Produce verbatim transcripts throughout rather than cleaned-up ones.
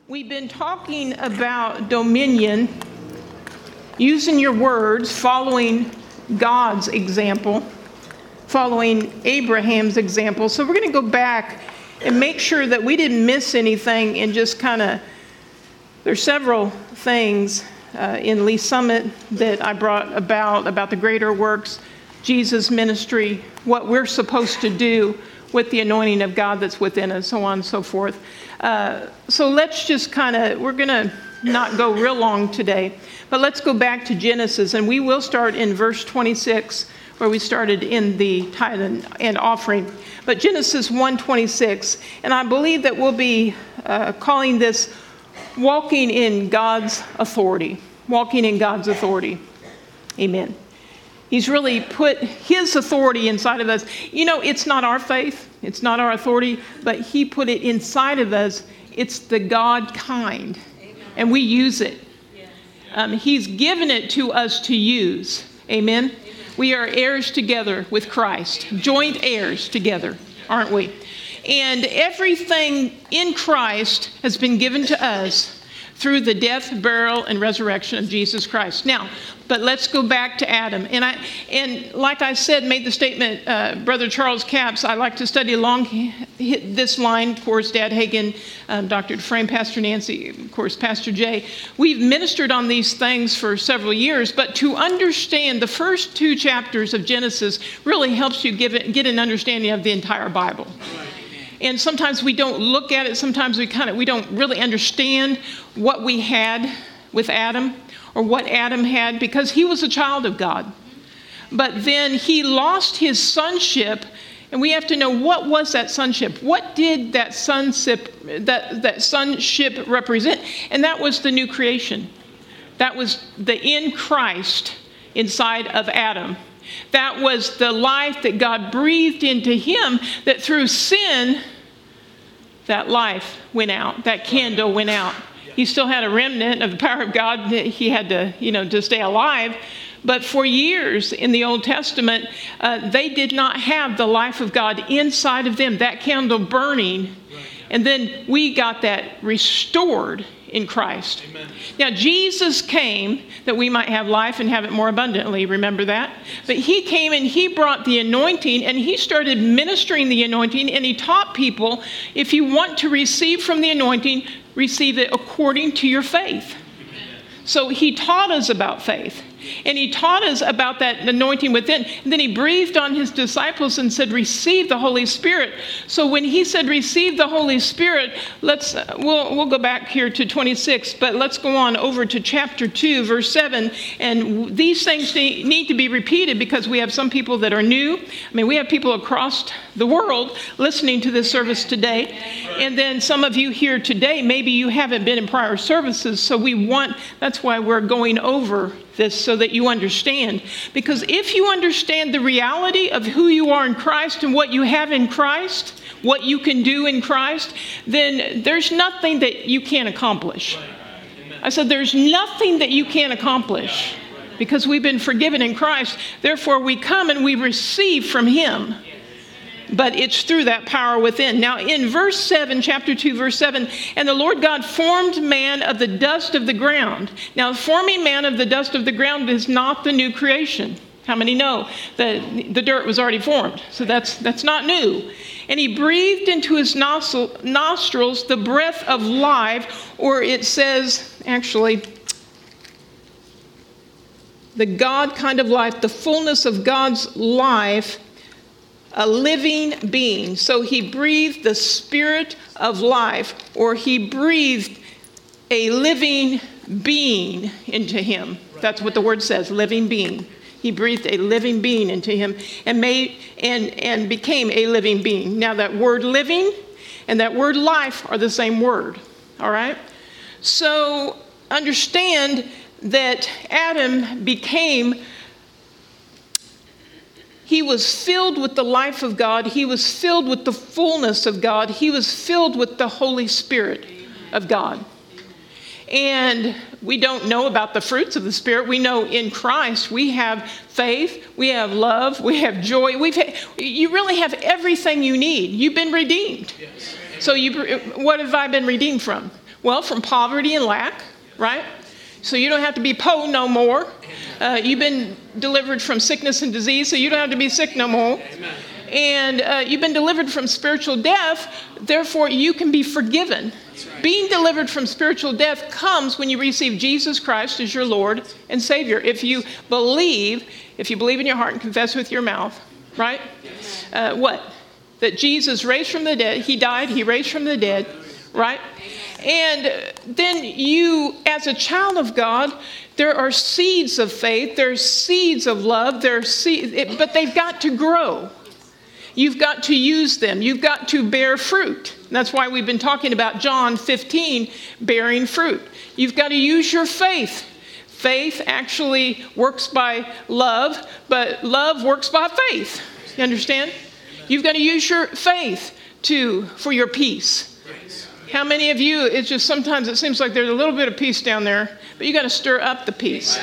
We've been talking about dominion, using your words, following God's example, following Abraham's example. So we're going to go back and make sure that we didn't miss anything and just kind of, there's several things uh, in Lee Summit that I brought about, about the greater works, Jesus' ministry, what we're supposed to do with the anointing of God that's within us, so on and so forth. Uh, so let's just kind of, we're going to not go real long today, but let's go back to Genesis, and we will start in verse twenty-six, where we started in the tithe and, and offering. But Genesis one twenty-six, and I believe that we'll be uh, calling this walking in God's authority. Walking in God's authority. Amen. He's really put his authority inside of us. You know, it's not our faith. It's not our authority, but he put it inside of us. It's the God kind. Amen. And we use it. Yeah. Um, he's given it to us to use. Amen? Amen. We are heirs together with Christ. Joint heirs together, aren't we? And everything in Christ has been given to us through the death, burial, and resurrection of Jesus Christ. Now, but let's go back to Adam. And I, and like I said, made the statement, uh, Brother Charles Capps, I like to study along this line. Of course, Dad Hagen, um, Doctor Dufresne, Pastor Nancy, of course, Pastor Jay. We've ministered on these things for several years, but to understand the first two chapters of Genesis really helps you give it, get an understanding of the entire Bible. And sometimes we don't look at it. Sometimes we kind of we don't really understand what we had with Adam or what Adam had, because he was a child of God. But then he lost his sonship, and we have to know, what was that sonship? What did that sonship that that sonship represent? And that was the new creation. That was the in Christ inside of Adam. That was the life that God breathed into him, that through sin, that life went out, that candle went out. He still had a remnant of the power of God that he had to, you know, to stay alive. But for years in the Old Testament, uh, they did not have the life of God inside of them, that candle burning. And then we got that restored in Christ. Amen. Now, Jesus came that we might have life and have it more abundantly. Remember that? But he came and he brought the anointing, and he started ministering the anointing, and he taught people, if you want to receive from the anointing, receive it according to your faith. Amen. So he taught us about faith. And he taught us about that anointing within. And then he breathed on his disciples and said, receive the Holy Spirit. So when he said, receive the Holy Spirit, let's, uh, we'll, we'll go back here to twenty-six, but let's go on over to chapter two, verse seven. And these things need to be repeated because we have some people that are new. I mean, we have people across the world listening to this service today. And then some of you here today, maybe you haven't been in prior services. So we want, that's why we're going over this so that you understand. Because if you understand the reality of who you are in Christ and what you have in Christ, what you can do in Christ, then there's nothing that you can't accomplish. I said there's nothing that you can't accomplish because we've been forgiven in Christ. Therefore, we come and we receive from him. But it's through that power within. Now, in verse seven, chapter two, verse seven, and the Lord God formed man of the dust of the ground. Now, forming man of the dust of the ground is not the new creation. How many know that the dirt was already formed? So that's that's not new. And he breathed into his nostril, nostrils the breath of life, or it says, actually, the God kind of life, the fullness of God's life, a living being. So he breathed the spirit of life, or he breathed a living being into him. That's what the word says, living being. He breathed a living being into him and made and, and became a living being. Now that word living and that word life are the same word. All right? So understand that Adam became He was filled with the life of God. He was filled with the fullness of God. He was filled with the Holy Spirit of God. And we don't know about the fruits of the Spirit. We know in Christ we have faith, we have love, we have joy. We've ha- you really have everything you need. You've been redeemed. Yes. So you, what have I been redeemed from? Well, from poverty and lack, right? So you don't have to be po no more. Uh, you've been delivered from sickness and disease, so you don't have to be sick no more. Amen. And uh, you've been delivered from spiritual death, therefore you can be forgiven. Right. Being delivered from spiritual death comes when you receive Jesus Christ as your Lord and Savior. If you believe, if you believe in your heart and confess with your mouth, right? Yes. Uh, what? That Jesus raised from the dead. He died, he raised from the dead, right? And then you, as a child of God, there are seeds of faith, there's seeds of love, there's seeds, but they've got to grow. You've got to use them. You've got to bear fruit. That's why we've been talking about John fifteen, bearing fruit. You've got to use your faith. Faith actually works by love, but love works by faith. You understand? You've got to use your faith to for your peace. How many of you, it's just sometimes it seems like there's a little bit of peace down there, but you got to stir up the peace.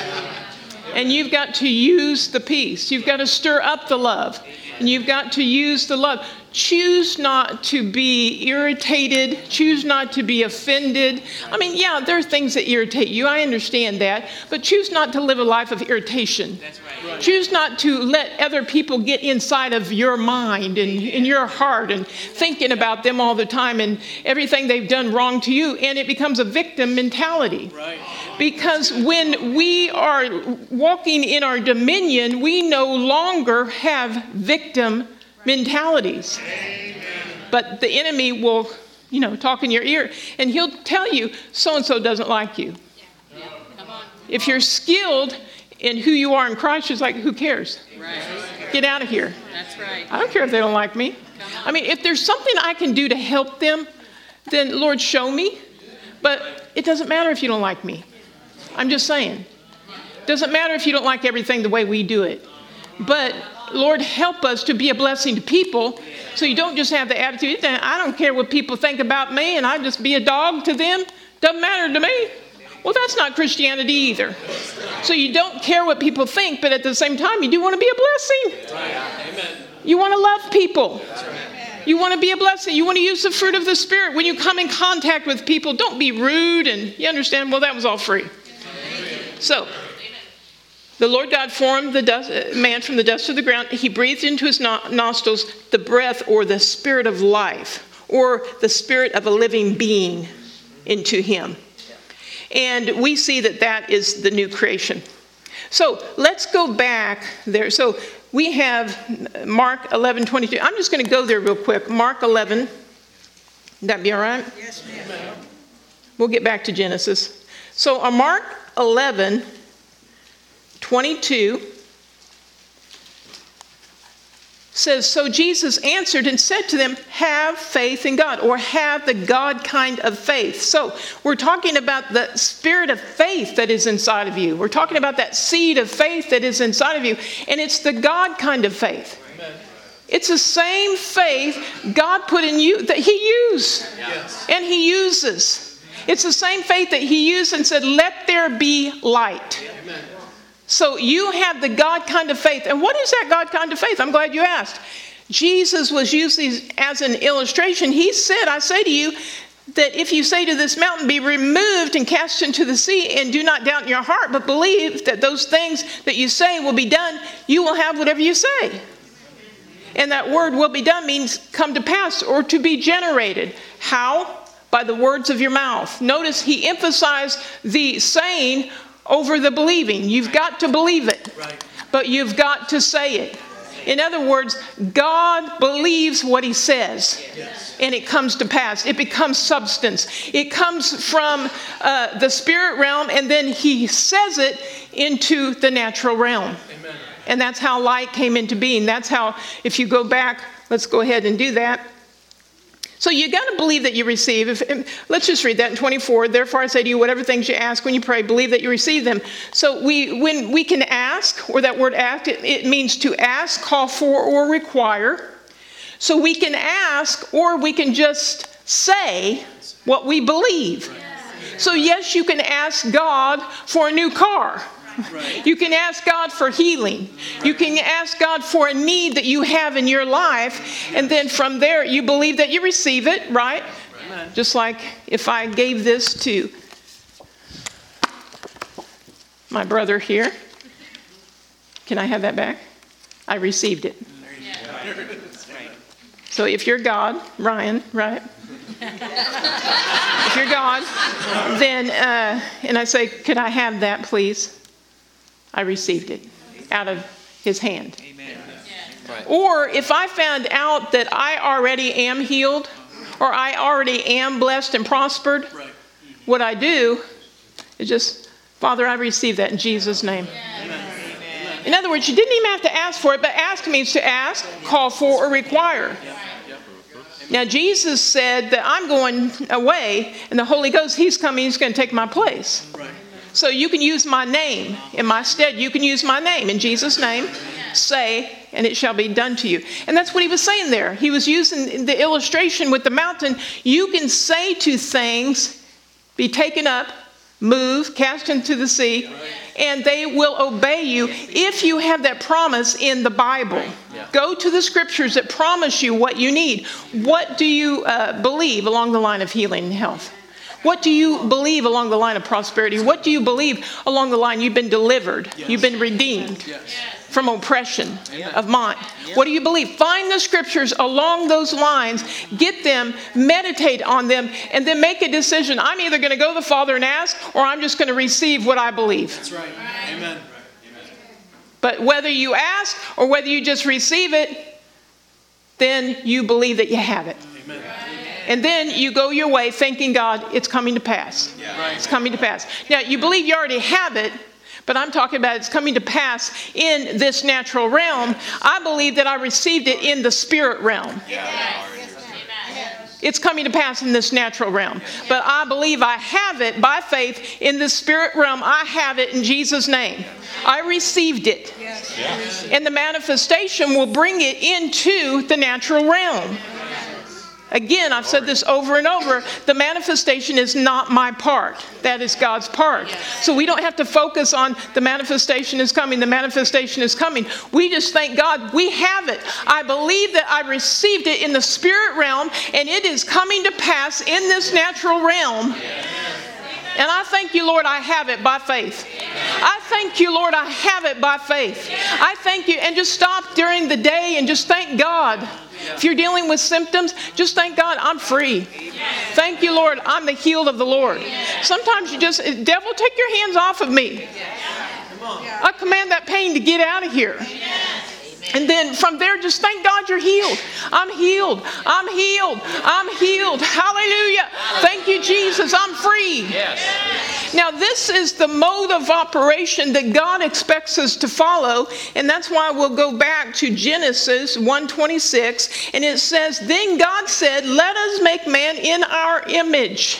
And you've got to use the peace. You've got to stir up the love. And you've got to use the love. Choose not to be irritated. Choose not to be offended. I mean, yeah, there are things that irritate you. I understand that. But choose not to live a life of irritation. That's right. Choose not to let other people get inside of your mind and in your heart and thinking about them all the time and everything they've done wrong to you. And it becomes a victim mentality. Right. Because when we are walking in our dominion, we no longer have victim mentalities. Amen. But the enemy will, you know, talk in your ear, and he'll tell you, so-and-so doesn't like you. Yeah. Come on. If you're skilled in who you are in Christ, it's like, who cares? Right. Get out of here. That's right. I don't care if they don't like me. I mean, if there's something I can do to help them, then Lord, show me. But it doesn't matter if you don't like me. I'm just saying. It doesn't matter if you don't like everything the way we do it. But Lord, help us to be a blessing to people so you don't just have the attitude, I don't care what people think about me and I just be a dog to them. Doesn't matter to me. Well, that's not Christianity either. So you don't care what people think, but at the same time, you do want to be a blessing. You want to love people. You want to be a blessing. You want to use the fruit of the Spirit. When you come in contact with people, don't be rude and you understand, well, that was all free. So, the Lord God formed the dust, man from the dust of the ground. He breathed into his nostrils the breath or the spirit of life or the spirit of a living being into him. And we see that that is the new creation. So let's go back there. So we have Mark eleven twenty-two. I'm just going to go there real quick. Mark eleven. Would that be all right? Yes, ma'am. We'll get back to Genesis. So on Mark eleven twenty-two says, so Jesus answered and said to them, have faith in God, or have the God kind of faith. So we're talking about the spirit of faith that is inside of you. We're talking about that seed of faith that is inside of you, and it's the God kind of faith. Amen. It's the same faith God put in you that he used, yes. And he uses. It's the same faith that he used and said, let there be light. Amen. So you have the God kind of faith. And what is that God kind of faith? I'm glad you asked. Jesus was used as an illustration. He said, I say to you that if you say to this mountain, be removed and cast into the sea, and do not doubt in your heart, but believe that those things that you say will be done, you will have whatever you say. And that word will be done means come to pass or to be generated. How? By the words of your mouth. Notice he emphasized the saying over the believing. You've got to believe it, right. But you've got to say it. In other words, God believes what he says, yes. And it comes to pass. It becomes substance. It comes from uh, the spirit realm, and then he says it into the natural realm. Amen. And that's how light came into being. That's how, if you go back, let's go ahead and do that. So you got to believe that you receive. If, let's just read that in twenty-four. Therefore I say to you, whatever things you ask when you pray, believe that you receive them. So we, when we can ask, or that word ask, it, it means to ask, call for, or require. So we can ask, or we can just say what we believe. So yes, you can ask God for a new car. Right. You can ask God for healing. Right. You can ask God for a need that you have in your life. And then from there, you believe that you receive it, right? Right. Amen. Just like if I gave this to my brother here. Can I have that back? I received it. So if you're God, Ryan, right? If you're God, then, uh, and I say, could I have that, please? I received it out of his hand. Amen. Right. Or if I found out that I already am healed, or I already am blessed and prospered, Right. what I do is just, Father, I receive that in Jesus' name. In other words, you didn't even have to ask for it, but ask means to ask, call for, or require. Now, Jesus said that I'm going away, and the Holy Ghost, he's coming, he's going to take my place. Right. So you can use my name in my stead. You can use my name in Jesus' name. Say, and it shall be done to you. And that's what he was saying there. He was using the illustration with the mountain. You can say to things, be taken up, move, cast into the sea, and they will obey you if you have that promise in the Bible. Go to the scriptures that promise you what you need. What do you uh, believe along the line of healing and health? What do you believe along the line of prosperity? What do you believe along the line you've been delivered? Yes. You've been redeemed Yes. from oppression of mind. What do you believe? Find the scriptures along those lines, get them, meditate on them, and then make a decision. I'm either going to go to the Father and ask, or I'm just going to receive what I believe. That's right. Amen. But whether you ask or whether you just receive it, then you believe that you have it. Amen. And then you go your way thanking God it's coming to pass. Yeah. It's coming to pass. Now, you believe you already have it, but I'm talking about it's coming to pass in this natural realm. I believe that I received it in the spirit realm. It's coming to pass in this natural realm. But I believe I have it by faith in the spirit realm. I have it in Jesus' name. I received it. And the manifestation will bring it into the natural realm. Again, I've said this over and over, the manifestation is not my part. That is God's part. So we don't have to focus on the manifestation is coming, the manifestation is coming. We just thank God we have it. I believe that I received it in the spirit realm, and it is coming to pass in this natural realm. And I thank you, Lord, I have it by faith. I thank you, Lord, I have it by faith. I thank you. And just stop during the day and just thank God. If you're dealing with symptoms, just thank God, I'm free. Thank you, Lord, I'm the healed of the Lord. Sometimes you just, devil, take your hands off of me. I command that pain to get out of here. And then from there, just thank God you're healed. I'm healed. I'm healed. I'm healed. Hallelujah. Thank you, Jesus. I'm free. Yes. Now, this is the mode of operation that God expects us to follow. And that's why we'll go back to Genesis one twenty-six. And it says, then God said, let us make man in our image.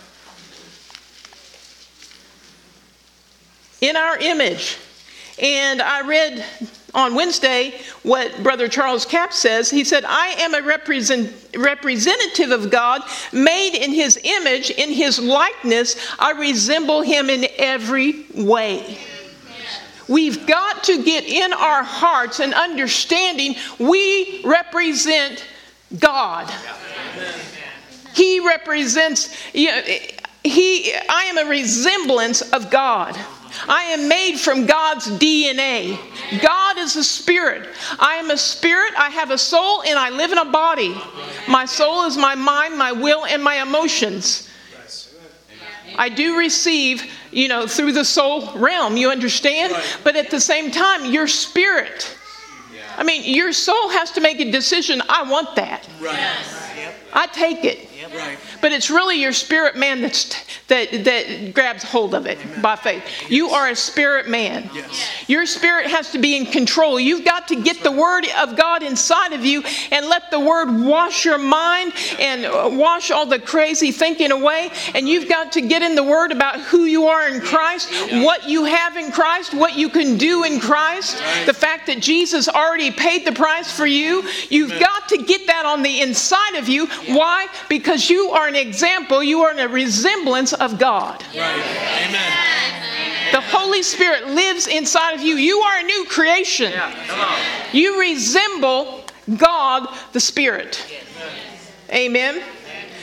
In our image. And I read on Wednesday what Brother Charles Capps says. He said, I am a represent, representative of God, made in his image, in his likeness. I resemble him in every way. We've got to get in our hearts an understanding we represent God. He represents, you know, he, I am a resemblance of God. I am made from God's D N A. God is a spirit. I am a spirit, I have a soul, and I live in a body. My soul is my mind, my will, and my emotions. I do receive, you know, through the soul realm, you understand? But at the same time, your spirit, I mean, your soul has to make a decision. I want that. I take it. But it's really your spirit man that's t- that that grabs hold of it by faith. You are a spirit man. Your spirit has to be in control. You've got to get the word of God inside of you and let the word wash your mind and wash all the crazy thinking away. And you've got to get in the word about who you are in Christ, what you have in Christ, what you can do in Christ, the fact that Jesus already paid the price for you. You've got to get that on the inside of you. Why? Because you are an example, you are a resemblance of God. Right. Amen. The Holy Spirit lives inside of you. You are a new creation. Yeah, come on. You resemble God the Spirit. Amen.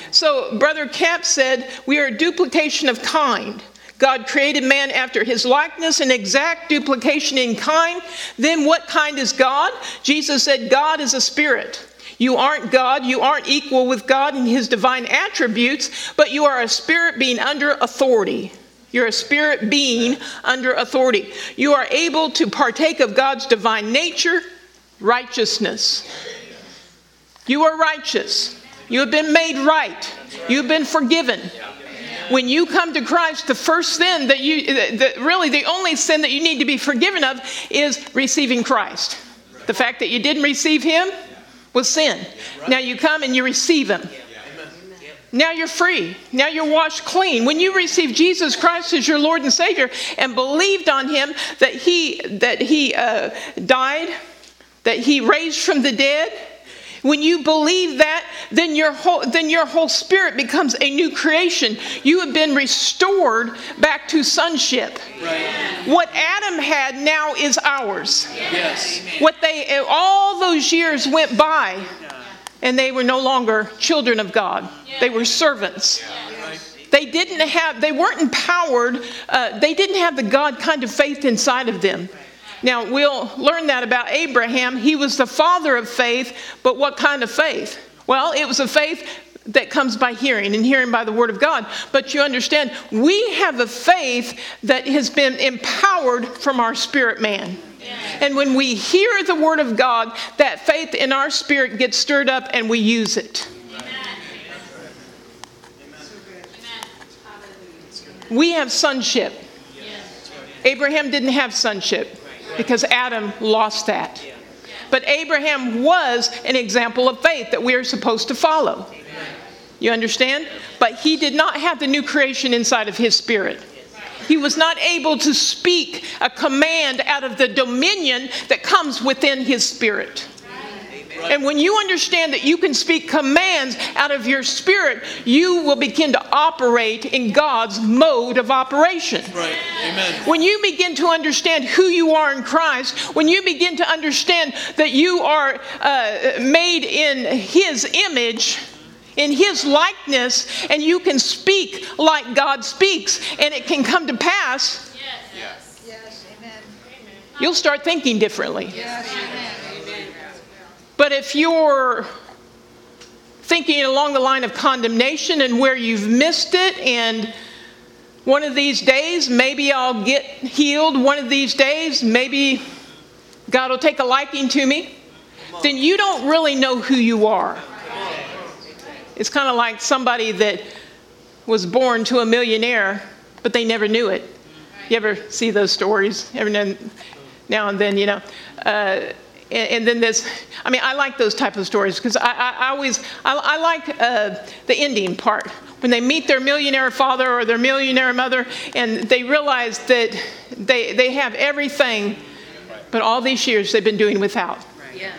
So Brother Cap said, we are a duplication of kind. God created man after his likeness, an exact duplication in kind. Then what kind is God? Jesus said, God is a spirit. You aren't God. You aren't equal with God in his divine attributes, but you are a spirit being under authority. You're a spirit being under authority. You are able to partake of God's divine nature, righteousness. You are righteous. You have been made right. You've been forgiven. When you come to Christ, the first sin that you, the, really the only sin that you need to be forgiven of is receiving Christ. The fact that you didn't receive him was sin. Now you come and you receive him. Now you're free. Now you're washed clean. When you receive Jesus Christ as your Lord and Savior and believed on him that he, that he uh, died, that he raised from the dead, when you believe that, then your whole then your whole spirit becomes a new creation. You have been restored back to sonship. Right. What Adam had now is ours. Yes. What they all those years went by, and they were no longer children of God. They were servants. They didn't have. They weren't empowered. Uh, they didn't have the God kind of faith inside of them. Now, we'll learn that about Abraham. He was the father of faith, but what kind of faith? Well, it was a faith that comes by hearing, and hearing by the word of God. But you understand, we have a faith that has been empowered from our spirit man. And when we hear the word of God, that faith in our spirit gets stirred up and we use it. We have sonship. Abraham didn't have sonship, because Adam lost that. But Abraham was an example of faith that we are supposed to follow. You understand? But he did not have the new creation inside of his spirit. He was not able to speak a command out of the dominion that comes within his spirit. And when you understand that you can speak commands out of your spirit, you will begin to operate in God's mode of operation. Right. Amen. When you begin to understand who you are in Christ, when you begin to understand that you are uh, made in his image, in his likeness, and you can speak like God speaks, and it can come to pass, Yes. Yes. Amen. you'll start thinking differently. Yes. Amen. But if you're thinking along the line of condemnation and where you've missed it, and one of these days, maybe I'll get healed, one of these days, maybe God will take a liking to me, then you don't really know who you are. It's kind of like somebody that was born to a millionaire, but they never knew it. You ever see those stories? Every now and then, you know. Uh, And, and then this, I mean, I like those type of stories because I, I, I always, I, I like uh, the ending part. When they meet their millionaire father or their millionaire mother and they realize that they, they have everything, but all these years they've been doing without. Yeah.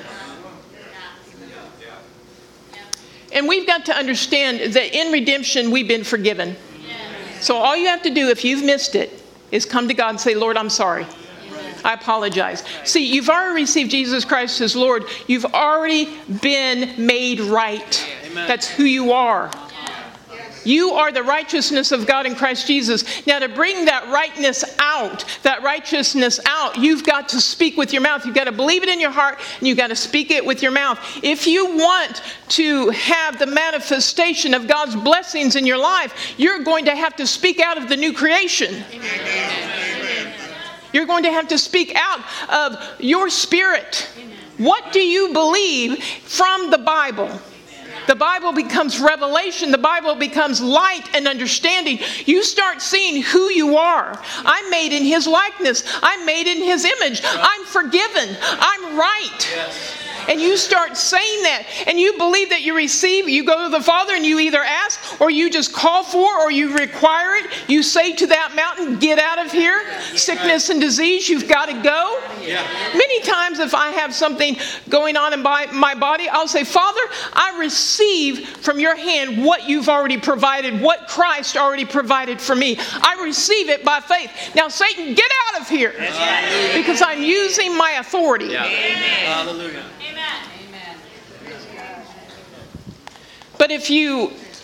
And we've got to understand that in redemption we've been forgiven. So all you have to do if you've missed it is come to God and say, Lord, I'm sorry. I apologize. See, you've already received Jesus Christ as Lord. You've already been made right. Amen. That's who you are. You are the righteousness of God in Christ Jesus. Now, to bring that rightness out, that righteousness out, you've got to speak with your mouth. You've got to believe it in your heart, and you've got to speak it with your mouth. If you want to have the manifestation of God's blessings in your life, you're going to have to speak out of the new creation. Amen. You're going to have to speak out of your spirit. What do you believe from the Bible? The Bible becomes revelation. The Bible becomes light and understanding. You start seeing who you are. I'm made in his likeness. I'm made in his image. I'm forgiven. I'm right. And you start saying that, and you believe that you receive. You go to the Father and you either ask, or you just call for, or you require it. You say to that mountain, get out of here. Sickness and disease, you've got to go. Yeah. Many times if I have something going on in my, my body, I'll say, Father, I receive from your hand what you've already provided, what Christ already provided for me. I receive it by faith. Now, Satan, get out of here. Yes. Because I'm using my authority. Yeah. Hallelujah. But if you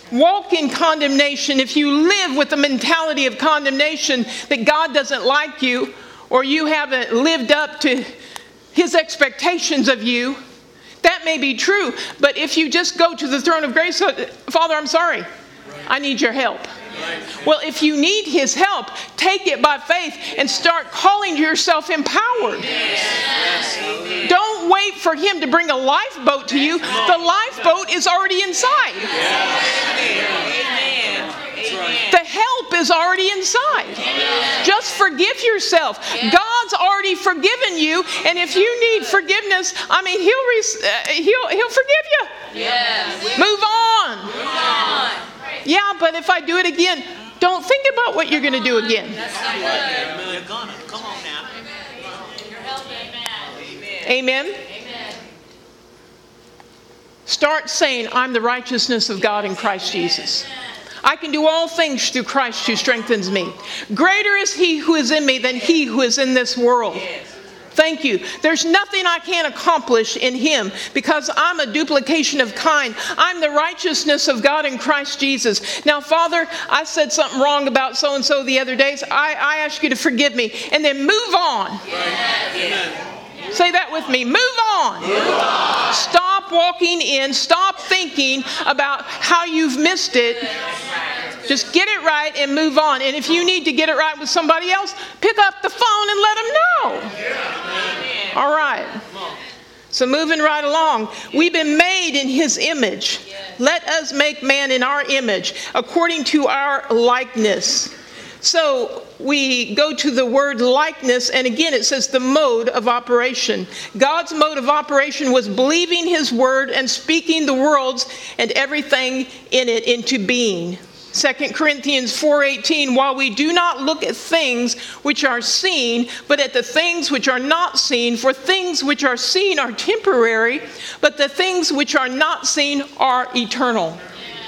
walk in condemnation, if you live with the mentality of condemnation that God doesn't like you, or you haven't lived up to his expectations of you, that may be true. But if you just go to the throne of grace, Father, I'm sorry, I need your help. Well, if you need his help, take it by faith and start calling yourself empowered. Yes. Don't wait for him to bring a lifeboat to you. The lifeboat is already inside. Amen. The help is already inside. Just forgive yourself. God's already forgiven you, and if you need forgiveness, I mean, he'll uh, he'll he'll forgive you. Yes. Move on. Move on. Yeah, but if I do it again, don't think about what you're going to do again. That's not good. You're gonna. Come on now. You're helping. Amen. Amen. Amen. Start saying, I'm the righteousness of God in Christ Jesus. I can do all things through Christ who strengthens me. Greater is he who is in me than he who is in this world. Thank you. There's nothing I can't accomplish in him because I'm a duplication of kind. I'm the righteousness of God in Christ Jesus. Now, Father, I said something wrong about so-and-so the other days. I, I ask you to forgive me and then move on. Yes. Say that with me. Move on. Move on. Stop walking in. Stop thinking about how you've missed it. Just get it right and move on. And if you need to get it right with somebody else, pick up the phone and let them know. All right. So moving right along. We've been made in his image. Let us make man in our image, according to our likeness. So we go to the word likeness, and again it says the mode of operation. God's mode of operation was believing his word and speaking the worlds and everything in it into being. Second Corinthians four eighteen, while we do not look at things which are seen, but at the things which are not seen, for things which are seen are temporary, but the things which are not seen are eternal.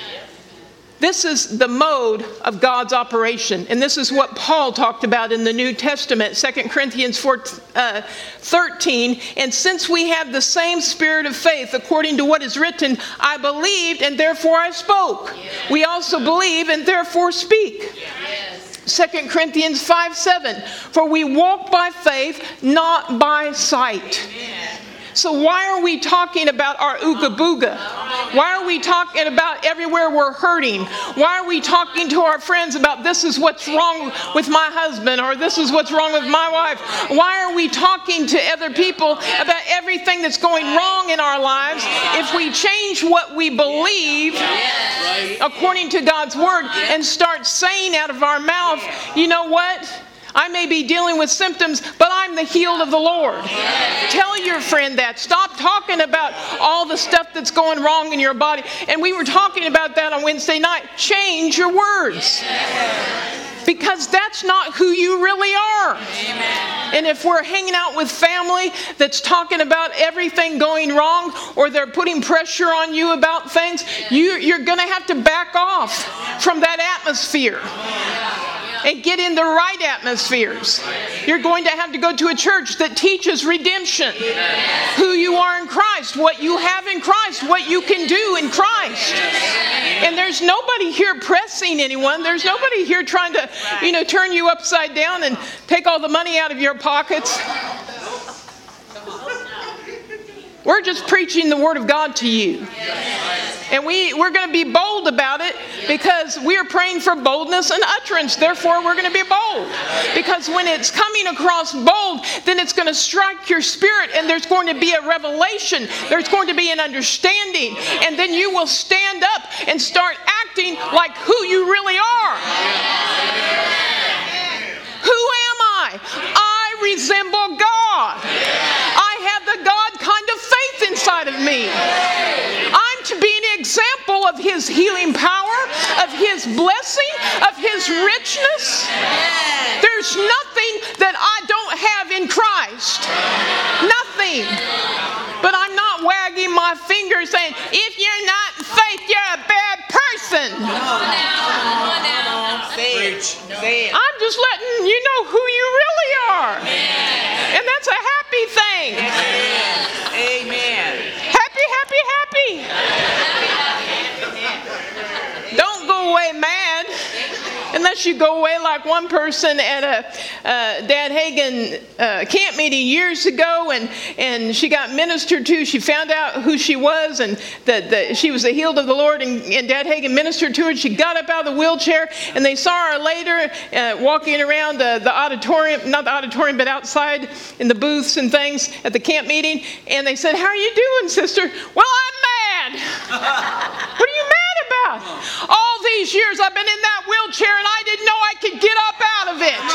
This is the mode of God's operation. And this is what Paul talked about in the New Testament, Second Corinthians four thirteen. And since we have the same spirit of faith, according to what is written, I believed and therefore I spoke. Yes. We also believe and therefore speak. Yes. Second Corinthians five seven. For we walk by faith, not by sight. Amen. So why are we talking about our ooga booga? Why are we talking about everywhere we're hurting? Why are we talking to our friends about this is what's wrong with my husband or this is what's wrong with my wife? Why are we talking to other people about everything that's going wrong in our lives? If we change what we believe according to God's word and start saying out of our mouth, you know what? I may be dealing with symptoms, but I'm the healed of the Lord. Yes. Tell your friend that. Stop talking about all the stuff that's going wrong in your body. And we were talking about that on Wednesday night. Change your words. Yes. Because that's not who you really are. Amen. And if we're hanging out with family that's talking about everything going wrong, or they're putting pressure on you about things, you, you're going to have to back off from that atmosphere. And get in the right atmospheres. You're going to have to go to a church that teaches redemption. Who you are in Christ, what you have in Christ, what you can do in Christ. And there's nobody here pressing anyone. There's nobody here trying to, you know, turn you upside down and take all the money out of your pockets. We're just preaching the Word of God to you. And we, we're going to be bold about it because we are praying for boldness and utterance. Therefore, we're going to be bold. Because when it's coming across bold, then it's going to strike your spirit and there's going to be a revelation. There's going to be an understanding. And then you will stand up and start acting like who you really are. Who am I? I resemble God. I have the God kind of faith inside of me. I'm to be an example of his healing power, of his blessing, of his richness. There's nothing that I don't have in Christ. Nothing. But I'm not wagging my finger saying, if you're not in faith, you're a bad person. I'm just letting you know who you really are. And that's a happy thing. Amen. Happy, happy, happy. unless you go away like one person at a uh, Dad Hagin uh, camp meeting years ago, and, and she got ministered to. She found out who she was and that, that she was the healed of the Lord, and, and Dad Hagin ministered to her. She got up out of the wheelchair, and they saw her later uh, walking around the, the auditorium, not the auditorium, but outside in the booths and things at the camp meeting, and they said, "How are you doing, sister?" "Well, I'm mad." "What are you mad about?" "All these years I've been in that wheelchair and I didn't know I could get up out of it."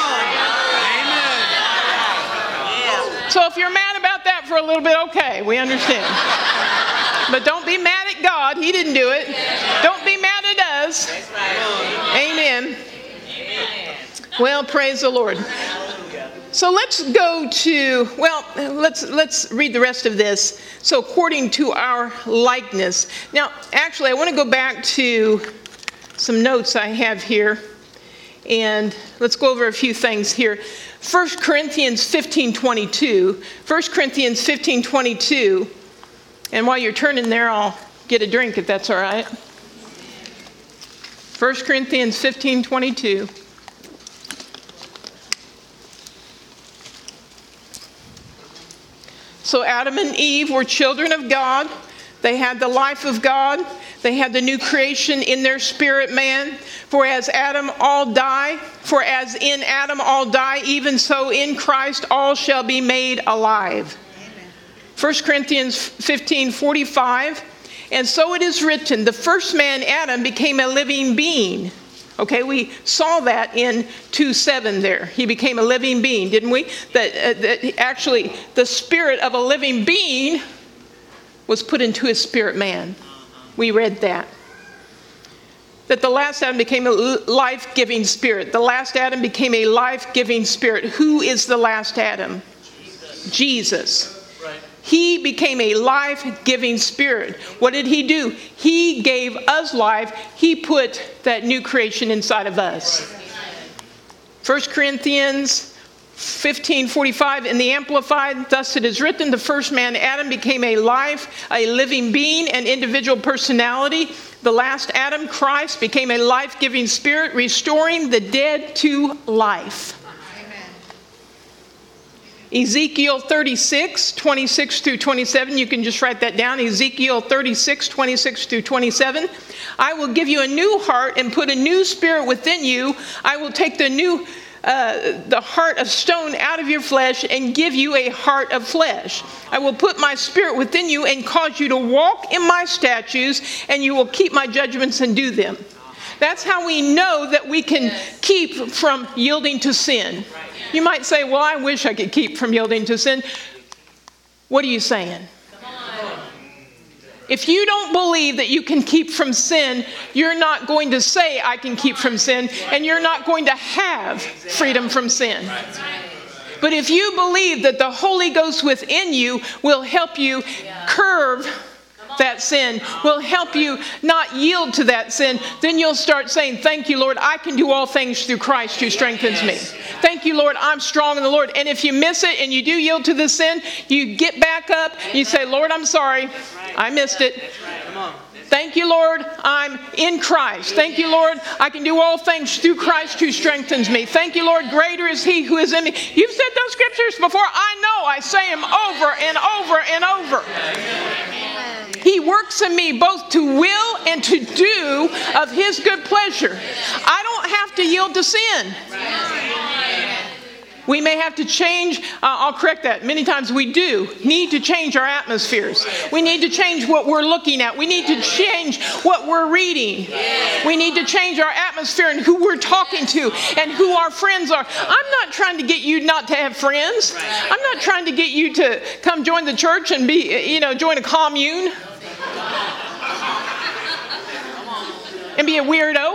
Amen. So if you're mad about that for a little bit, okay, we understand. But don't be mad at God. He didn't do it. Don't be mad at us. Amen. Well, praise the Lord. So let's go to, well, let's let's read the rest of this. So according to our likeness. Now, actually, I want to go back to some notes I have here. And let's go over a few things here. First Corinthians fifteen twenty-two. First Corinthians fifteen twenty-two. And while you're turning there, I'll get a drink if that's all right. First Corinthians fifteen twenty-two. So Adam and Eve were children of God. They had the life of God. They had the new creation in their spirit man. For as Adam all die, for as in Adam all die, even so in Christ all shall be made alive. Amen. First Corinthians fifteen forty-five. And so it is written, the first man, Adam, became a living being. Okay, we saw that in two seven there. He became a living being, didn't we? That, uh, that actually the spirit of a living being was put into his spirit man. We read that. That the last Adam became a life-giving spirit. The last Adam became a life-giving spirit. Who is the last Adam? Jesus. Jesus. He became a life-giving spirit. What did he do? He gave us life. He put that new creation inside of us. First Corinthians fifteen forty-five in the Amplified, thus it is written, the first man, Adam, became a life, a living being, an individual personality. The last Adam, Christ, became a life-giving spirit, restoring the dead to life. Ezekiel thirty-six, twenty-six through twenty-seven. You can just write that down. Ezekiel thirty-six, twenty-six through twenty-seven. I will give you a new heart and put a new spirit within you. I will take the new, uh, the heart of stone out of your flesh and give you a heart of flesh. I will put my spirit within you and cause you to walk in my statutes, and you will keep my judgments and do them. That's how we know that we can yes. keep from yielding to sin. You might say, well, I wish I could keep from yielding to sin. What are you saying? If you don't believe that you can keep from sin, you're not going to say, I can keep from sin, and you're not going to have freedom from sin. But if you believe that the Holy Ghost within you will help you curb that sin, will help you not yield to that sin, then you'll start saying, thank you, Lord, I can do all things through Christ who strengthens me. Thank you, Lord, I'm strong in the Lord. And if you miss it and you do yield to the sin, you get back up, you say, Lord, I'm sorry, I missed it. Thank you, Lord, I'm in Christ. Thank you, Lord, I can do all things through Christ who strengthens me. Thank you, Lord, greater is he who is in me. You've said those scriptures before. I know, I say them over and over and over. He works in me both to will and to do of his good pleasure. I don't have to yield to sin. We may have to change, uh, I'll correct that, many times we do need to change our atmospheres. We need to change what we're looking at. We need to change what we're reading. We need to change our atmosphere and who we're talking to and who our friends are. I'm not trying to get you not to have friends. I'm not trying to get you to come join the church and be, you know, join a commune and be a weirdo.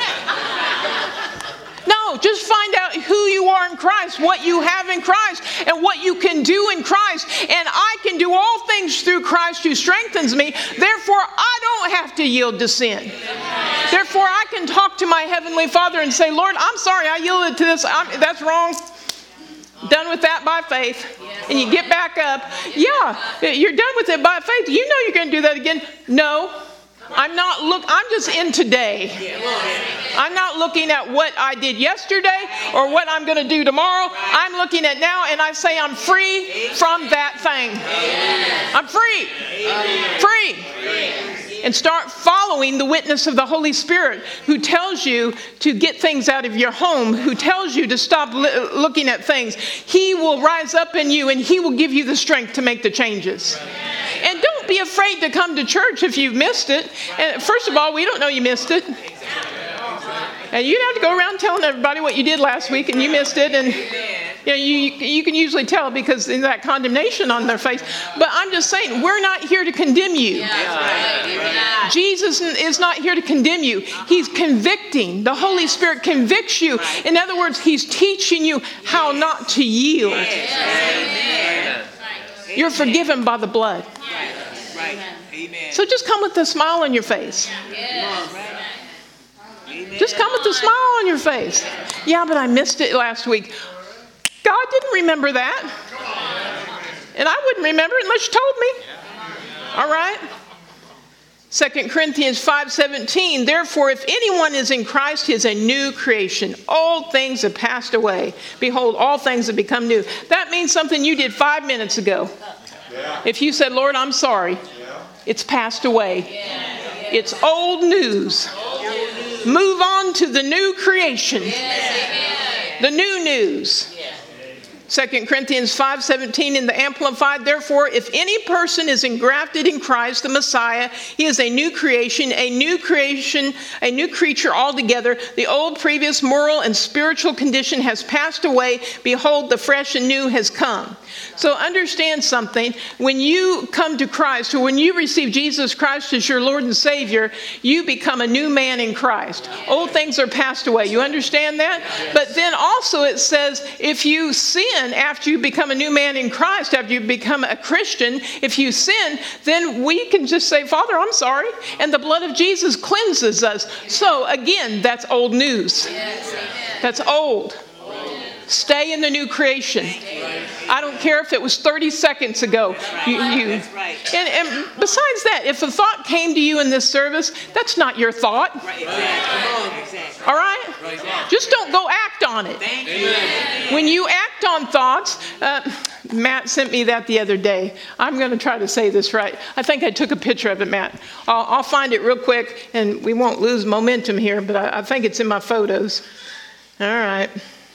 No, just find out who you are in Christ, what you have in Christ, and what you can do in Christ. And I can do all things through Christ who strengthens me. Therefore, I don't have to yield to sin. Therefore, I can talk to my Heavenly Father and say, Lord, I'm sorry, I yielded to this. I'm, that's wrong. Done with that by faith. And you get back up. Yeah, you're done with it by faith. You know you're going to do that again. No. I'm not look, I'm just in today. I'm not looking at what I did yesterday or what I'm going to do tomorrow. I'm looking at now, and I say I'm free from that thing. I'm free. Free. And start following the witness of the Holy Spirit, who tells you to get things out of your home, who tells you to stop li- looking at things. He will rise up in you, and he will give you the strength to make the changes. And don't be afraid to come to church if you've missed it. And first of all, we don't know you missed it. And you don't have to go around telling everybody what you did last week and you missed it. And you know, you, you can usually tell because there's that condemnation on their face. But I'm just saying, we're not here to condemn you. Jesus is not here to condemn you. He's convicting. The Holy Spirit convicts you. In other words, he's teaching you how not to yield. You're forgiven by the blood. So just come with a smile on your face. Just come with a smile on your face. Yeah, but I missed it last week. God didn't remember that. And I wouldn't remember it unless you told me. All right? Second Corinthians five seventeen, therefore, if anyone is in Christ, he is a new creation. Old things have passed away. Behold, all things have become new. That means something you did five minutes ago. Yeah. If you said, Lord, I'm sorry, yeah. It's passed away. Yeah. Yeah. It's old news. Old news. Move on to the new creation. Yeah. The new news. Yeah. Second Corinthians five seventeen in the Amplified, therefore, if any person is engrafted in Christ, the Messiah, he is a new creation, a new creation, a new creature altogether. The old, previous moral and spiritual condition has passed away. Behold, the fresh and new has come. So understand something. When you come to Christ, or when you receive Jesus Christ as your Lord and Savior, you become a new man in Christ. Old things are passed away. You understand that? But then also it says, if you sin after you become a new man in Christ, after you become a Christian, if you sin, then we can just say, Father, I'm sorry. And the blood of Jesus cleanses us. So again, that's old news. That's old. Stay in the new creation. I don't care if it was thirty seconds ago. You, you. And, and besides that, if a thought came to you in this service, that's not your thought. All right? Just don't go act on it. When you act on thoughts, uh, Matt sent me that the other day. I'm going to try to say this right. I think I took a picture of it, Matt. I'll, I'll find it real quick, and we won't lose momentum here, but I, I think it's in my photos. All right.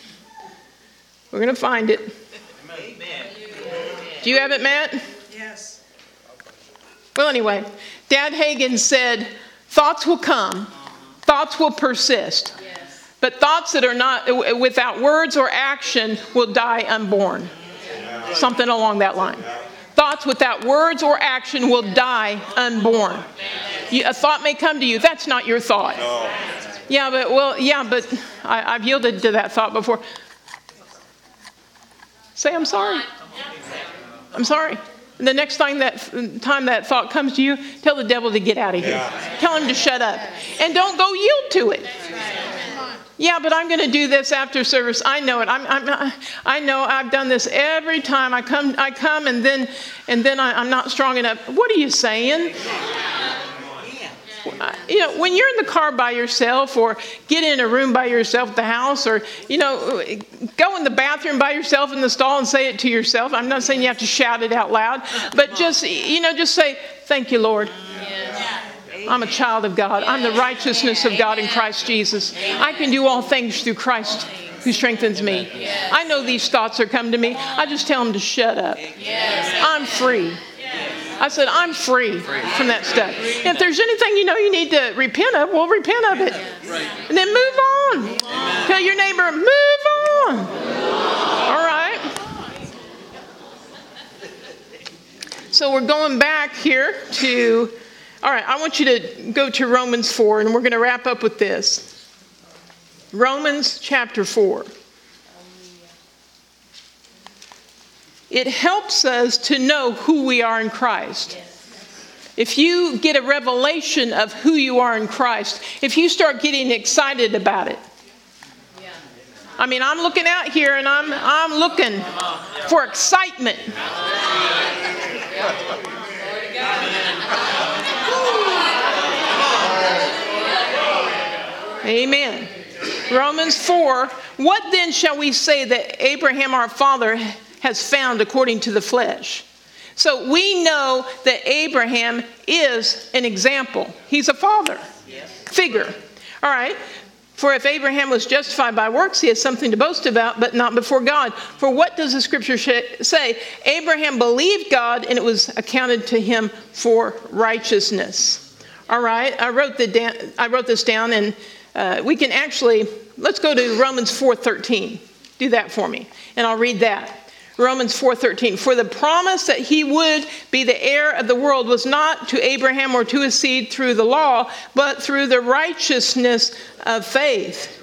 We're going to find it. Amen. Do you have it, Matt? Yes. Well, anyway, Dad Hagin said, thoughts will come. Thoughts will persist. Yes. But thoughts that are not without words or action will die unborn. Yeah. Something along that line. Yeah. Thoughts without words or action will die unborn. You, a thought may come to you. That's not your thought. No. Yeah, but, well, yeah, but I, I've yielded to that thought before. Say, I'm sorry. I'm sorry. And the next time that, time that thought comes to you, tell the devil to get out of here. Yeah. Tell him to shut up. And don't go yield to it. Yeah, but I'm going to do this after service. I know it. I'm, I'm, I know I've done this every time I come. I come and then, and then I, I'm not strong enough. What are you saying? You know, when you're in the car by yourself, or get in a room by yourself at the house, or, you know, go in the bathroom by yourself in the stall and say it to yourself. I'm not saying you have to shout it out loud, but just, you know, just say, thank you, Lord. I'm a child of God. I'm the righteousness of God in Christ Jesus. I can do all things through Christ who strengthens me. I know these thoughts are coming to me. I just tell them to shut up. I'm free. I said, I'm free from that stuff. If there's anything you know you need to repent of, well, repent of it. And then move on. Tell your neighbor, move on. All right. So we're going back here to, all right, I want you to go to Romans four, and we're going to wrap up with this. Romans chapter four. It helps us to know who we are in Christ. If you get a revelation of who you are in Christ, if you start getting excited about it. I mean, I'm looking out here and I'm I'm looking for excitement. Amen. Romans four, what then shall we say that Abraham our father has found according to the flesh? So we know that Abraham is an example. He's a father figure. All right. For if Abraham was justified by works, he has something to boast about, but not before God. For what does the scripture say? Abraham believed God, and it was accounted to him for righteousness. All right. I wrote the down, I wrote this down, and uh, we can actually, let's go to Romans four thirteen. Do that for me, and I'll read that. Romans four thirteen. For the promise that he would be the heir of the world was not to Abraham or to his seed through the law, but through the righteousness of faith.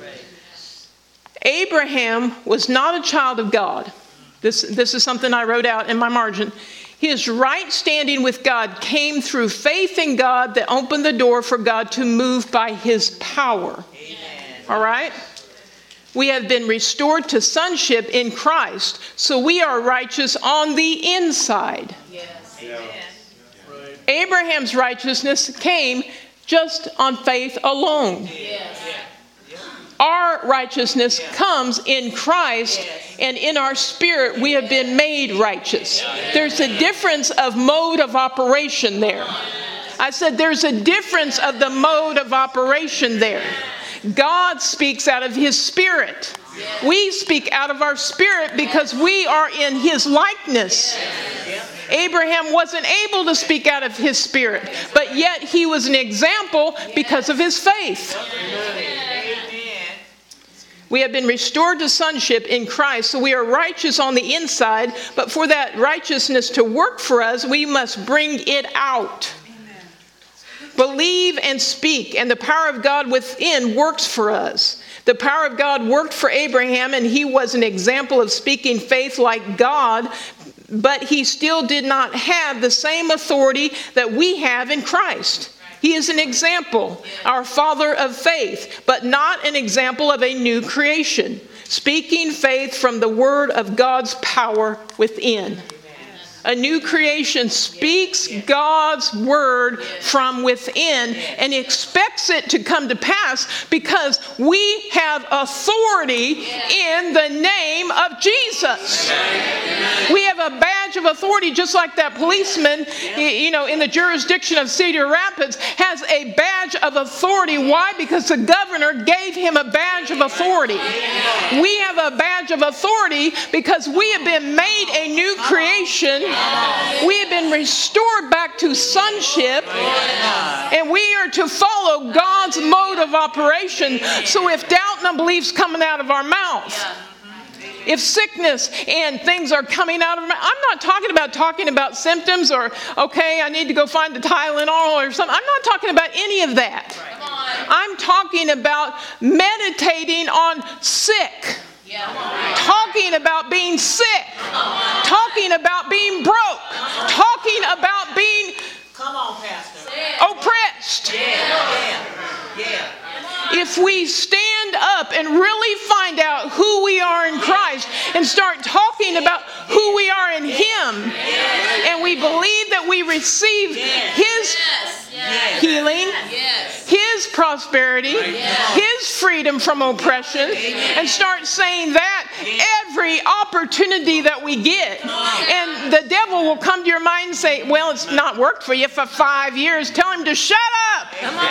Abraham was not a child of God. This, this is something I wrote out in my margin. His right standing with God came through faith in God that opened the door for God to move by his power. Amen. All right? We have been restored to sonship in Christ, so we are righteous on the inside. Yes. Yeah. Amen. Abraham's righteousness came just on faith alone. Yes. Our righteousness comes in Christ, and in our spirit we have been made righteous. There's a difference of mode of operation there. I said there's a difference of the mode of operation there. God speaks out of his spirit. We speak out of our spirit because we are in his likeness. Abraham wasn't able to speak out of his spirit, but yet he was an example because of his faith. We have been restored to sonship in Christ, so we are righteous on the inside, but for that righteousness to work for us, we must bring it out. Believe and speak, and the power of God within works for us. The power of God worked for Abraham, and he was an example of speaking faith like God, but he still did not have the same authority that we have in Christ. He is an example, our father of faith, but not an example of a new creation. Speaking faith from the word of God's power within. A new creation speaks God's word from within and expects it to come to pass because we have authority in the name of Jesus. We have a badge of authority, just like that policeman, you know, in the jurisdiction of Cedar Rapids has a badge of authority. Why? Because the governor gave him a badge of authority. We have a badge of authority because we have been made a new creation. We have been restored back to sonship, and we are to follow God's mode of operation. So if doubt and unbelief's coming out of our mouth, if sickness and things are coming out of our mouth, I'm not talking about talking about symptoms or, okay, I need to go find the Tylenol or something. I'm not talking about any of that. I'm talking about meditating on sick. Yeah. Talking about being sick, talking about being broke, talking about being Come on, Pastor. oppressed. Yeah. Yeah. If we stand up and really find out who we are in Christ and start talking about who we are in him, and we believe that we receive his healing, his prosperity, his freedom from oppression, and start saying that every opportunity that we get. And the devil will come to your mind and say, well, it's not worked for you for five years. Tell him to shut up. Come on.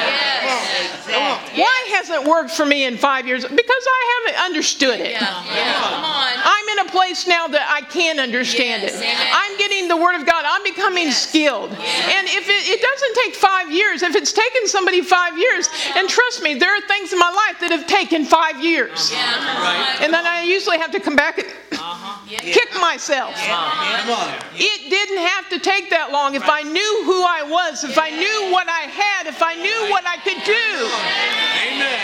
Yes. Why hasn't it worked for me in five years? Because I haven't understood it. Yeah. Come on. I'm in a place now that I can understand Yes, it. amen. I'm getting the word of God. I'm becoming Yes. skilled. And if it, it doesn't take five years, if it's taken somebody five years, and trust me, there are things in my life that have taken five years. Yeah. And then I usually have to come back and kick myself. Come on. It didn't have to take that long if I knew who I was, if I knew what I had, if I knew what I could do. Amen.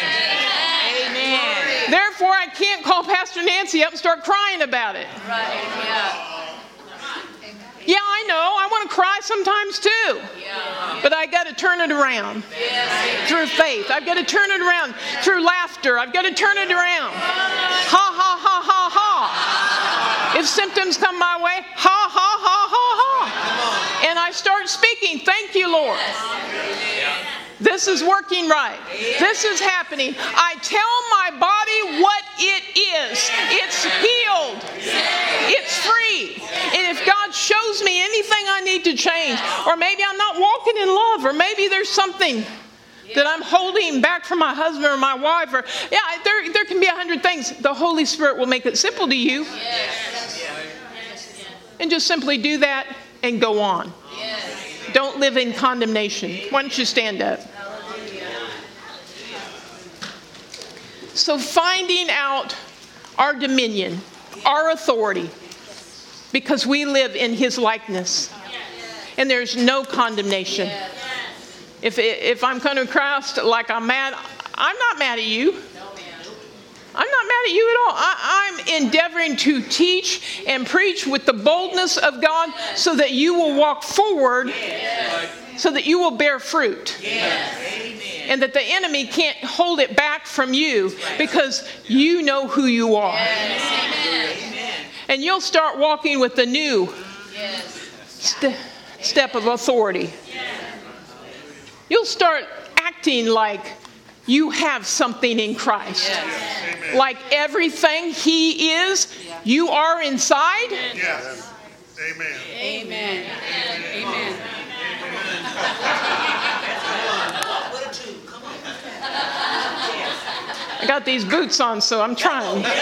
Amen. Therefore, I can't call Pastor Nancy up and start crying about it. Right. Yeah. Yeah, I know. I want to cry sometimes too. Yeah. But I got to turn it around through faith. I've got to turn it around through laughter. I've got to turn it around. Ha, ha, ha, ha, ha. If symptoms come my way, ha, ha, ha, ha, ha. And I start speaking, thank you, Lord. This This is working right. This is happening. I tell my body what it is. It's healed. It's free. And if God shows me anything I need to change, or maybe I'm not walking in love, or maybe there's something that I'm holding back from my husband or my wife, or yeah, there, there can be a hundred things. The Holy Spirit will make it simple to you. And just simply do that and go on. Don't live in condemnation. Why don't you stand up? So finding out our dominion, our authority, because we live in His likeness. And there's no condemnation. If, if I'm coming across like I'm mad, I'm not mad at you. I'm not mad at you at all. I, I'm endeavoring to teach and preach with the boldness of God so that you will walk forward, so that you will bear fruit. And that the enemy can't hold it back from you because you know who you are. And you'll start walking with the new st- step of authority. You'll start acting like you have something in Christ. Yes. Like everything He is, you are inside. Yes. Amen. Amen. Amen. I got these boots on, so I'm trying. Come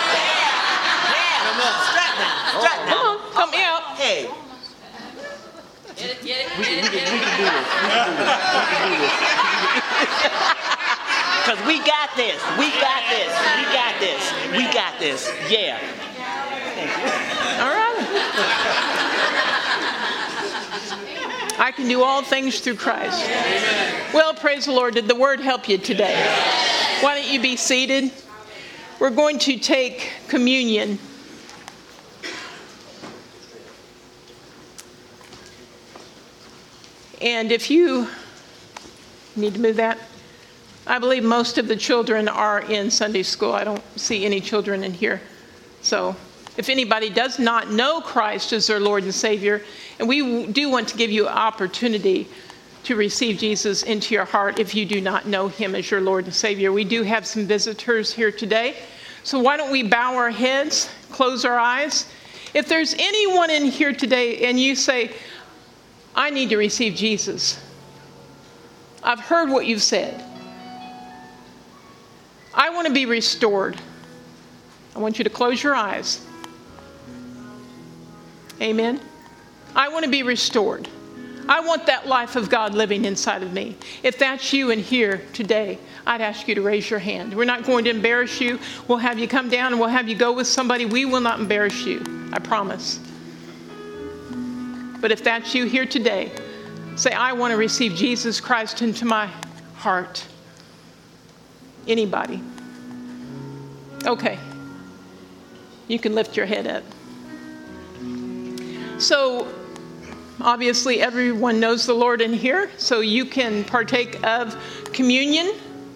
on, strut now. Strut Come now. on, help me out. Hey. Get it, get it, We, get we, it, can, get we it. can do this. We can do this. We can do this. Because we got this. We got this. We got this. We got this. Yeah. All right. I can do all things through Christ. Well, praise the Lord. Did the word help you today? Why don't you be seated? We're going to take communion. And if you need to move that, I believe most of the children are in Sunday school. I don't see any children in here. So if anybody does not know Christ as their Lord and Savior, and we do want to give you an opportunity to receive Jesus into your heart if you do not know Him as your Lord and Savior. We do have some visitors here today. So why don't we bow our heads, close our eyes. If there's anyone in here today and you say, I need to receive Jesus. I've heard what you've said. I want to be restored. I want you to close your eyes. Amen. I want to be restored. I want that life of God living inside of me. If that's you in here today, I'd ask you to raise your hand. We're not going to embarrass you. We'll have you come down and we'll have you go with somebody. We will not embarrass you. I promise. But if that's you here today, say, I want to receive Jesus Christ into my heart. Anybody? Okay. You can lift your head up. So, obviously, everyone knows the Lord in here, so you can partake of communion.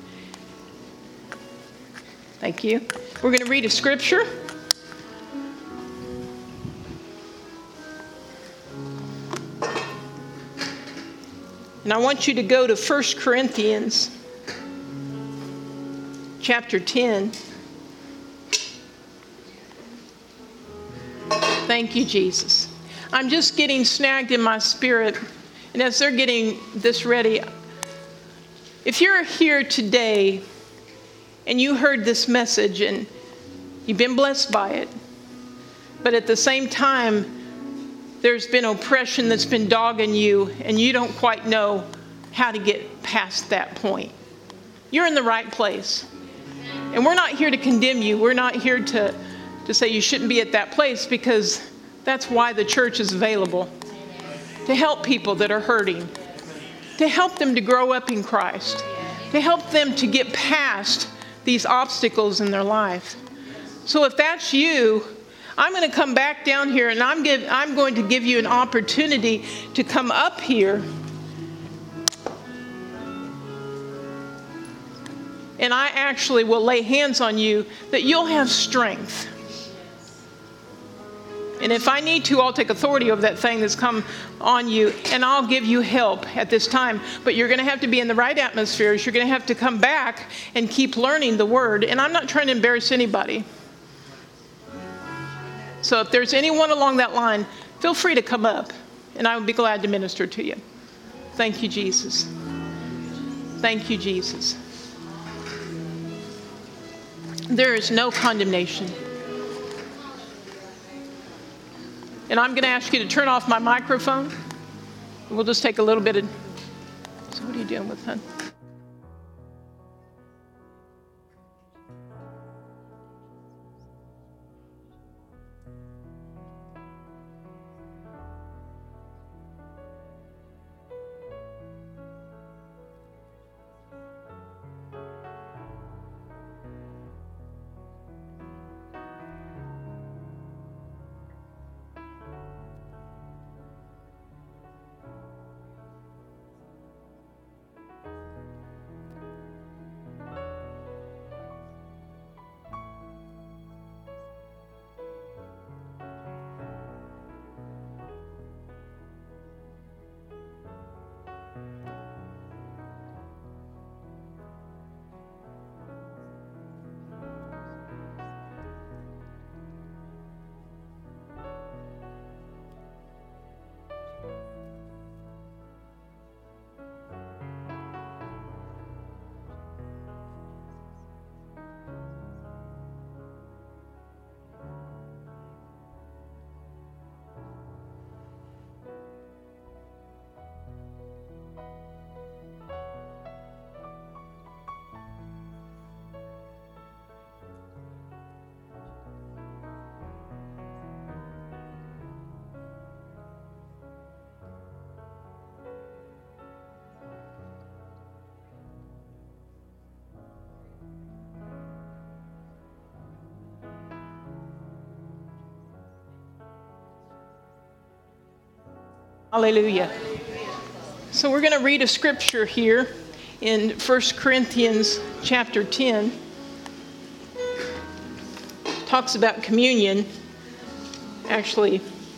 Thank you. We're going to read a scripture. And I want you to go to First Corinthians chapter ten. Thank you, Jesus. I'm just getting snagged in my spirit. And as they're getting this ready, if you're here today and you heard this message and you've been blessed by it, but at the same time, there's been oppression that's been dogging you and you don't quite know how to get past that point, you're in the right place. And we're not here to condemn you. We're not here to, to say you shouldn't be at that place, because that's why the church is available. To help people that are hurting. To help them to grow up in Christ. To help them to get past these obstacles in their life. So if that's you, I'm going to come back down here and I'm, give, I'm going to give you an opportunity to come up here. And I actually will lay hands on you that you'll have strength. And if I need to, I'll take authority over that thing that's come on you, and I'll give you help at this time. But you're going to have to be in the right atmospheres. You're going to have to come back and keep learning the word. And I'm not trying to embarrass anybody. So if there's anyone along that line, feel free to come up, and I would be glad to minister to you. Thank you, Jesus. Thank you, Jesus. There is no condemnation. And I'm going to ask you to turn off my microphone. We'll just take a little bit of... So what are you dealing with, hon? Hallelujah. So we're going to read a scripture here in First Corinthians chapter ten. Talks about communion. Actually,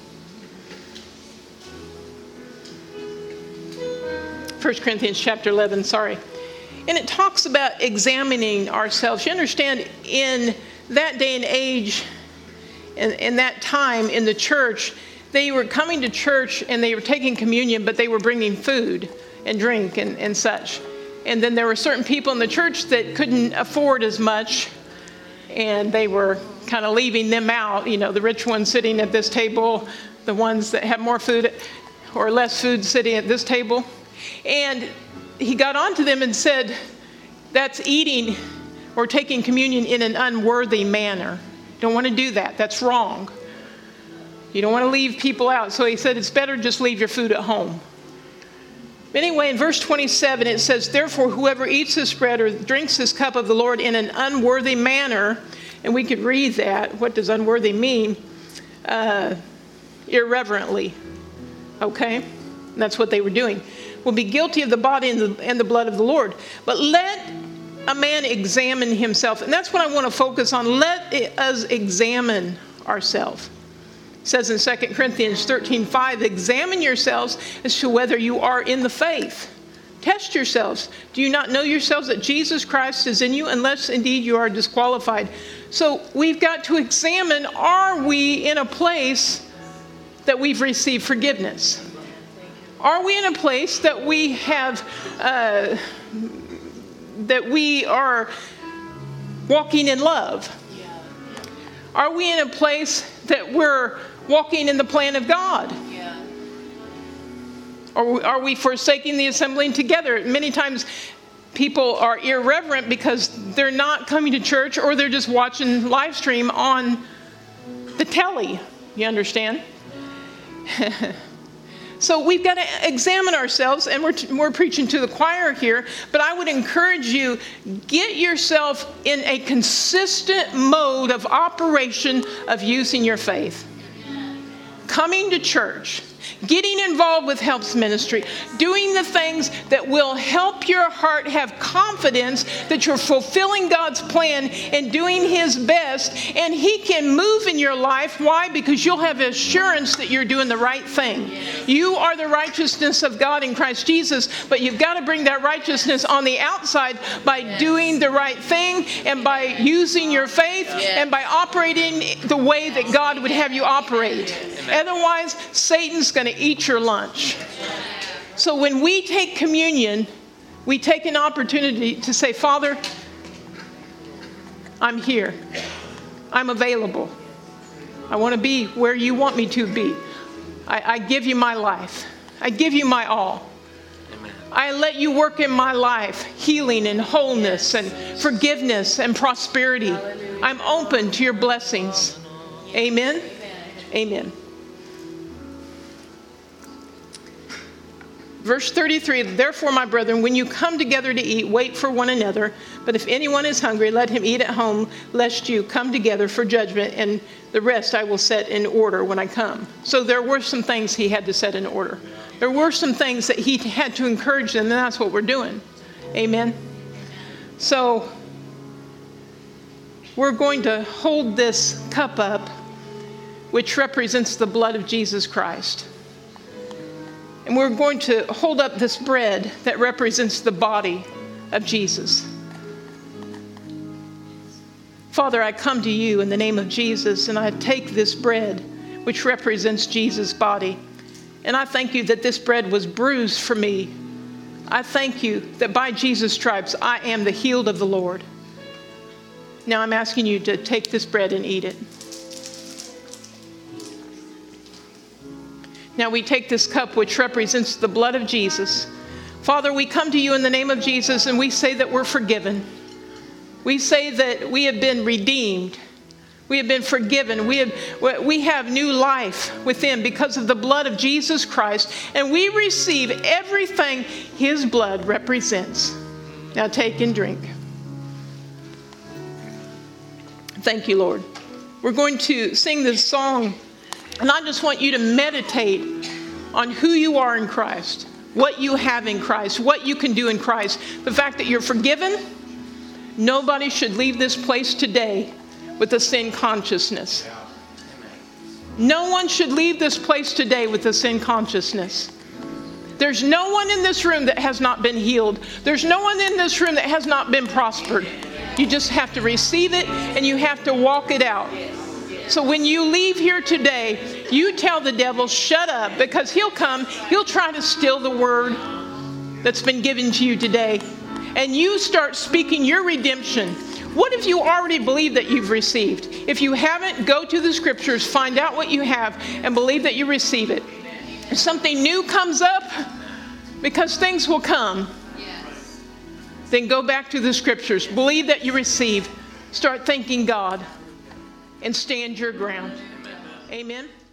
First Corinthians chapter eleven, sorry. And it talks about examining ourselves. You understand, in that day and age, in, in that time in the church, they were coming to church and they were taking communion, but they were bringing food and drink and, and such. And then there were certain people in the church that couldn't afford as much, and they were kind of leaving them out. You know, the rich ones sitting at this table, the ones that have more food or less food sitting at this table. And he got on to them and said, that's eating or taking communion in an unworthy manner. Don't want to do that. That's wrong. You don't want to leave people out. So he said, it's better just leave your food at home. Anyway, in verse twenty-seven, it says, therefore, whoever eats this bread or drinks this cup of the Lord in an unworthy manner, and we could read that. What does unworthy mean? Uh, irreverently. Okay? And that's what they were doing. Will be guilty of the body and the, and the blood of the Lord. But let a man examine himself. And that's what I want to focus on. Let us examine ourselves. It says in Second Corinthians thirteen five, examine yourselves as to whether you are in the faith. Test yourselves. Do you not know yourselves that Jesus Christ is in you, unless indeed you are disqualified? So we've got to examine, are we in a place that we've received forgiveness? Are we in a place that we have, uh, that we are walking in love? Are we in a place that we're walking in the plan of God? Yeah. Or are we forsaking the assembling together? Many times people are irreverent because they're not coming to church, or they're just watching live stream on the telly. You understand? So we've got to examine ourselves, and we're, we're preaching to the choir here, but I would encourage you, get yourself in a consistent mode of operation of using your faith. Coming to church. getting involved with helps ministry, doing the things that will help your heart have confidence that you're fulfilling God's plan and doing his best, and he can move in your life. Why? Because you'll have assurance that you're doing the right thing. You are the righteousness of God in Christ Jesus, but you've got to bring that righteousness on the outside by doing the right thing and by using your faith and by operating the way that God would have you operate. Otherwise, Satan's going to eat your lunch. So when we take communion, we take an opportunity to say, Father, I'm here. I'm available. I want to be where you want me to be. I, I give you my life. I give you my all. I let you work in my life, healing and wholeness and forgiveness and prosperity. I'm open to your blessings. Amen. Amen. Verse thirty-three, therefore, my brethren, when you come together to eat, wait for one another. But if anyone is hungry, let him eat at home, lest you come together for judgment, and the rest I will set in order when I come. So there were some things he had to set in order. There were some things that he had to encourage them, and that's what we're doing. Amen. So we're going to hold this cup up, which represents the blood of Jesus Christ. And we're going to hold up this bread that represents the body of Jesus. Father, I come to you in the name of Jesus, and I take this bread, which represents Jesus' body. And I thank you that this bread was bruised for me. I thank you that by Jesus' stripes, I am the healed of the Lord. Now I'm asking you to take this bread and eat it. Now we take this cup, which represents the blood of Jesus. Father, we come to you in the name of Jesus, and we say that we're forgiven. We say that we have been redeemed. We have been forgiven. We have, we have new life within because of the blood of Jesus Christ, and we receive everything his blood represents. Now take and drink. Thank you, Lord. We're going to sing this song. And I just want you to meditate on who you are in Christ, what you have in Christ, what you can do in Christ, the fact that you're forgiven. Nobody should leave this place today with a sin consciousness. No one should leave this place today with a sin consciousness. There's no one in this room that has not been healed. There's no one in this room that has not been prospered. You just have to receive it, and you have to walk it out. So when you leave here today, you tell the devil, shut up, because he'll come, he'll try to steal the word that's been given to you today. And you start speaking your redemption. What if you already believe that you've received? If you haven't, go to the scriptures, find out what you have, and believe that you receive it. If something new comes up, because things will come, then go back to the scriptures. Believe that you receive. Start thanking God. And stand your ground. Amen.